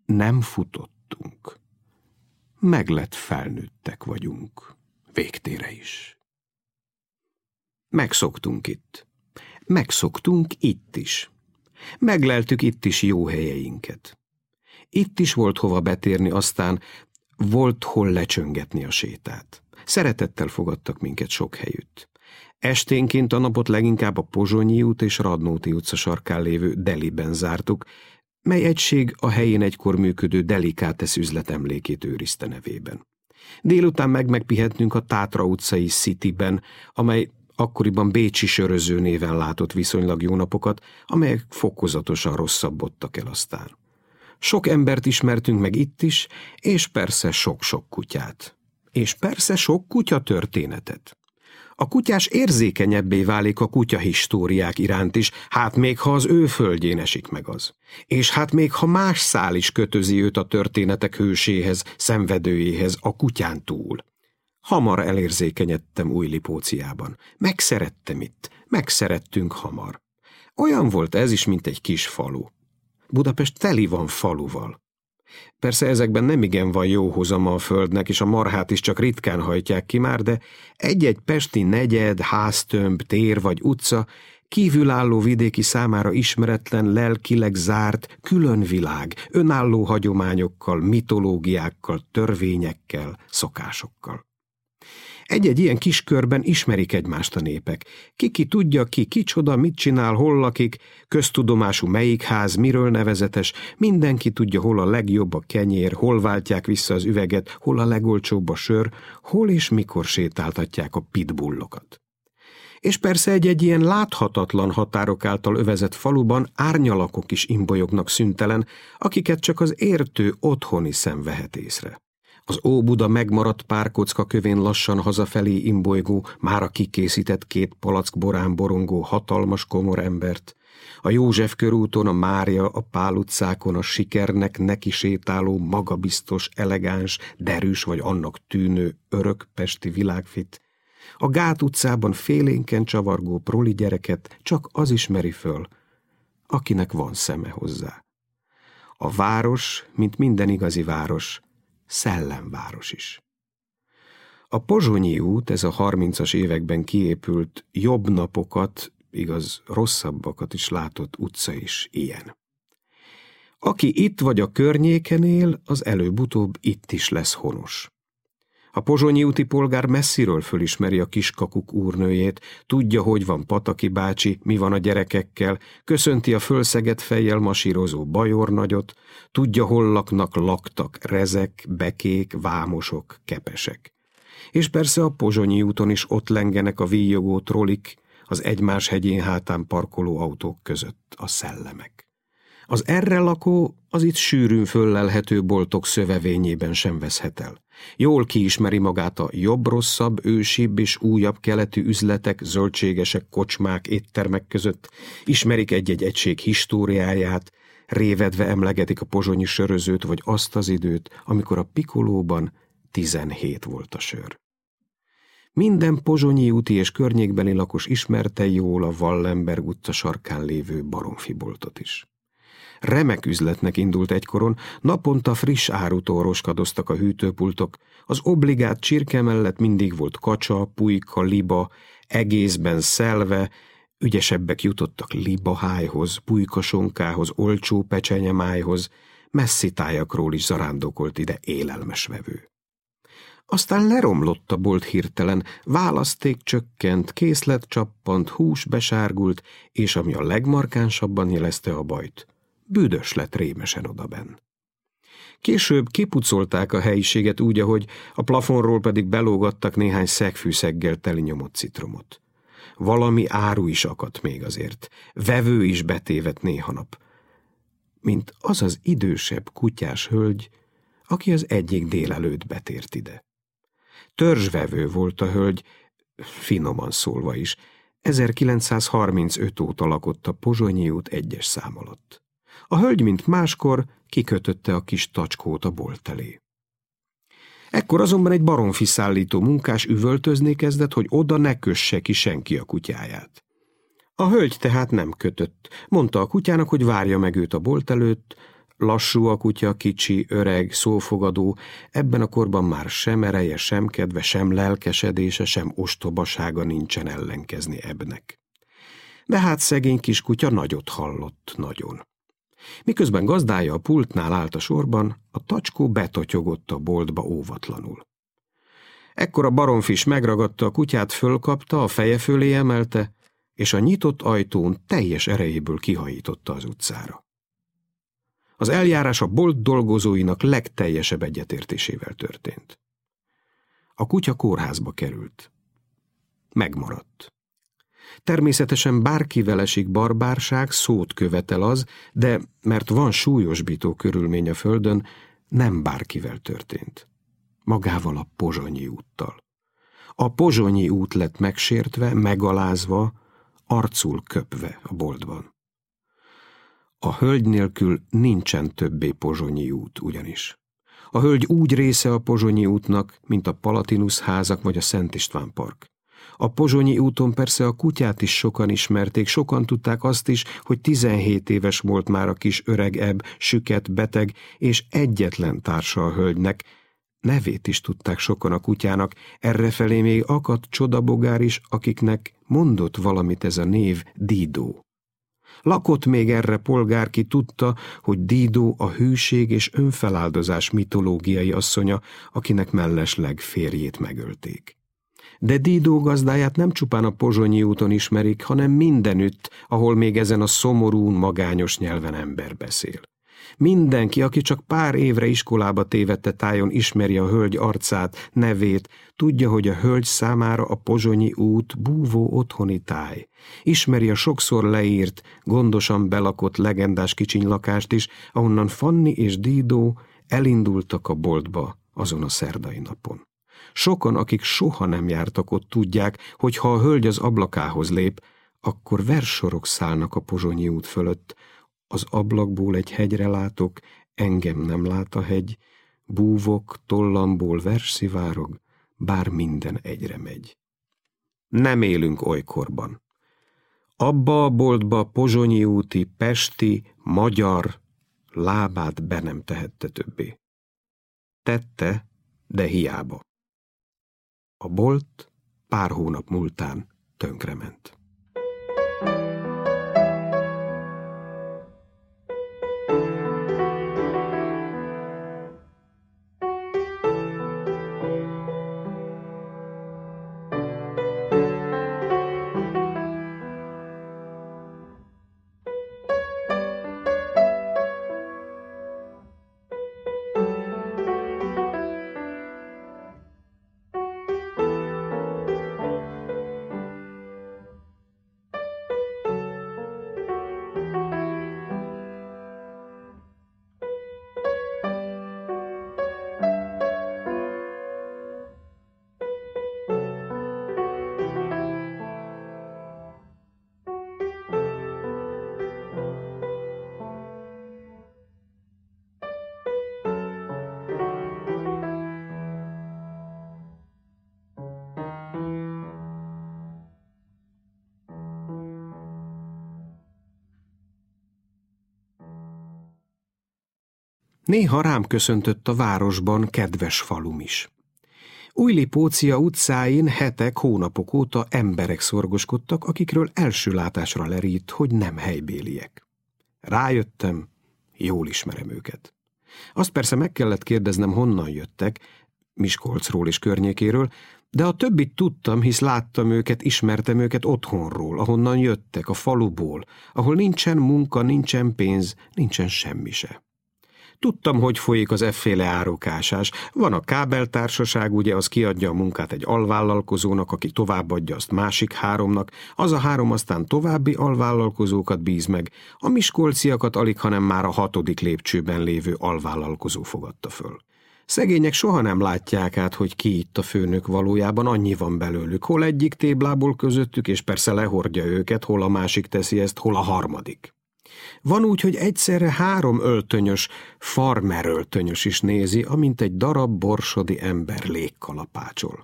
Nem futottunk. Meglett felnőttek vagyunk, végtére is. Megszoktunk itt. Megszoktunk itt is. Megleltük itt is jó helyeinket. Itt is volt hova betérni, aztán volt hol lecsöngetni a sétát. Szeretettel fogadtak minket sok helyütt. Esténként a napot leginkább a Pozsonyi út és Radnóti utca sarkán lévő Deliben zártuk, mely egység a helyén egykor működő Delicatessen üzlet emlékét őrizte nevében. Délután megpihettünk a Tátra utcai Cityben, amely akkoriban bécsi söröző néven látott viszonylag jó napokat, amelyek fokozatosan rosszabbodtak el aztán. Sok embert ismertünk meg itt is, és persze sok-sok kutyát. És persze sok kutya történetet. A kutyás érzékenyebbé válik a kutyahistóriák iránt is, hát még ha az ő földjén esik meg az. És hát még ha más szál is kötözi őt a történetek hőséhez, szenvedőjéhez a kutyán túl. Hamar elérzékenyedtem Újlipóciában. Megszerettem itt, megszerettünk hamar. Olyan volt ez is, mint egy kis falu. Budapest teli van faluval. Persze ezekben nemigen van jó hozama a földnek, és a marhát is csak ritkán hajtják ki már, de egy-egy pesti negyed, háztömb, tér vagy utca kívülálló vidéki számára ismeretlen, lelkileg zárt, külön világ, önálló hagyományokkal, mitológiákkal, törvényekkel, szokásokkal. Egy-egy ilyen kis körben ismerik egymást a népek. Ki tudja, ki kicsoda, mit csinál, hol lakik, köztudomású melyik ház, miről nevezetes, mindenki tudja, hol a legjobb a kenyér, hol váltják vissza az üveget, hol a legolcsóbb a sör, hol és mikor sétáltatják a pitbullokat. És persze egy-egy ilyen láthatatlan határok által övezett faluban árnyalakok is imbolyognak szüntelen, akiket csak az értő otthoni szem vehet észre. Az Óbuda megmaradt párkocka kövén lassan hazafelé imbolygó, mára kikészített 2 palack borán borongó hatalmas komor embert, a József körúton, a Mária, a Pál utcákon a sikernek neki sétáló, magabiztos, elegáns, derűs vagy annak tűnő örökpesti világfit, a Gát utcában félénken csavargó proli gyereket csak az ismeri föl, akinek van szeme hozzá. A város, mint minden igazi város, szellemváros is. A Pozsonyi út, ez a 30-as években kiépült, jobb napokat, igaz, rosszabbakat is látott utca is ilyen. Aki itt vagy a környéken él, az előbb-utóbb itt is lesz honos. A pozsonyi úti polgár messziről fölismeri a Kiskakuk úrnőjét, tudja, hogy van Pataki bácsi, mi van a gyerekekkel, köszönti a fölszegett fejjel masírozó bajornagyot, tudja, hol laktak rezek, bekék, vámosok, kepesek. És persze a Pozsonyi úton is ott lengenek a víjogó trolik, az egymás hegyén hátán parkoló autók között a szellemek. Az erre lakó, az itt sűrűn föllelhető boltok szövevényében sem veszhet el. Jól kiismeri magát a jobb-rosszabb, ősibb és újabb keletű üzletek, zöldségesek, kocsmák, éttermek között, ismerik egy-egy egység históriáját, révedve emlegetik a pozsonyi sörözőt vagy azt az időt, amikor a Pikolóban 17 volt a sör. Minden pozsonyi úti és környékbeli lakos ismerte jól a Wallenberg utca sarkán lévő baromfiboltot is. Remek üzletnek indult egykoron, naponta friss árutól roskadoztak a hűtőpultok, az obligát csirke mellett mindig volt kacsa, pulyka, liba, egészben szelve, ügyesebbek jutottak libahájhoz, pulykasonkához, olcsó pecsenyemájhoz, messzi tájakról is zarándokolt ide élelmes vevő. Aztán leromlott a bolt hirtelen, választék csökkent, készlet csappant, hús besárgult, és ami a legmarkánsabban jelezte a bajt, büdös lett rémesen odabenn. Később kipucolták a helyiséget úgy, ahogy a plafonról pedig belógattak néhány szegfűszeggel teli nyomott citromot. Valami áru is akadt még azért, vevő is betévedt néha nap, mint az az idősebb kutyás hölgy, aki az egyik délelőtt betért ide. Törzsvevő volt a hölgy, finoman szólva is, 1935 óta lakott a Pozsonyi út 1-es szám alatt. A hölgy, mint máskor, kikötötte a kis tacskót a bolt elé. Ekkor azonban egy baromfi szállító munkás üvöltözni kezdett, hogy oda ne kösse ki senki a kutyáját. A hölgy tehát nem kötött, mondta a kutyának, hogy várja meg őt a bolt előtt, Lassú a kutya, kicsi, öreg, szófogadó, ebben a korban már sem ereje, sem kedve, sem lelkesedése, sem ostobasága nincsen ellenkezni Ebnek. De hát szegény kiskutya nagyot hallott, nagyon. Miközben gazdája a pultnál állt a sorban, a tacskó betotyogott a boltba óvatlanul. Ekkor a baromfis megragadta a kutyát, fölkapta, a feje fölé emelte, és a nyitott ajtón teljes erejéből kihajította az utcára. Az eljárás a bolt dolgozóinak legteljesebb egyetértésével történt. A kutya kórházba került. Megmaradt. Természetesen bárkivel esik barbárság, szót követel az, de mert van súlyosbító körülmény a földön, nem bárkivel történt. Magával a Pozsonyi úttal. A Pozsonyi út lett megsértve, megalázva, arcul köpve a boltban. A hölgy nélkül nincsen többé Pozsonyi út ugyanis. A hölgy úgy része a Pozsonyi útnak, mint a Palatinus házak vagy a Szent István park. A Pozsonyi úton persze a kutyát is sokan ismerték, sokan tudták azt is, hogy 17 éves volt már a kis öreg Eb, süket, beteg, és egyetlen társa a hölgynek. Nevét is tudták sokan a kutyának, errefelé még akadt csodabogár is, akiknek mondott valamit ez a név, Dídó. Lakott még erre polgár, ki tudta, hogy Dídó a hűség és önfeláldozás mitológiai asszonya, akinek mellesleg férjét megölték. De Dídó gazdáját nem csupán a Pozsonyi úton ismerik, hanem mindenütt, ahol még ezen a szomorú, magányos nyelven ember beszél. Mindenki, aki csak pár évre iskolába tévedte tájon, ismeri a hölgy arcát, nevét, tudja, hogy a hölgy számára a Pozsonyi út búvó otthoni táj. Ismeri a sokszor leírt, gondosan belakott legendás kicsiny lakást is, ahonnan Fanni és Dídó elindultak a boltba azon a szerdai napon. Sokan, akik soha nem jártak ott, tudják, hogy ha a hölgy az ablakához lép, akkor verssorok szállnak a Pozsonyi út fölött. Az ablakból egy hegyre látok, engem nem lát a hegy, búvok, tollamból vers szivárog, bár minden egyre megy. Nem élünk olykorban. Abba a boltba Pozsonyi úti, pesti, magyar lábát be nem tehette többé. Tette, de hiába. A bolt pár hónap múltán tönkrement. Néha rám köszöntött a városban kedves falum is. Újlipócia utcáin hetek, hónapok óta emberek szorgoskodtak, akikről első látásra lerít, hogy nem helybéliek. Rájöttem, jól ismerem őket. Azt persze meg kellett kérdeznem, honnan jöttek, Miskolcról és környékéről, de a többit tudtam, hisz láttam őket, ismertem őket otthonról, ahonnan jöttek, a faluból, ahol nincsen munka, nincsen pénz, nincsen semmi se. Tudtam, hogy folyik az efféle árokásás. Van a kábeltársaság, ugye, az kiadja a munkát egy alvállalkozónak, aki továbbadja azt másik háromnak, az a három aztán további alvállalkozókat bíz meg. A miskolciakat alighanem már a 6. lépcsőben lévő alvállalkozó fogadta föl. Szegények soha nem látják át, hogy ki itt a főnök valójában, annyi van belőlük. Hol egyik téblából közöttük, és persze lehordja őket, hol a másik teszi ezt, hol a harmadik. Van úgy, hogy egyszerre 3 öltönyös, farmeröltönyös is nézi, amint egy darab borsodi ember légkalapácsol.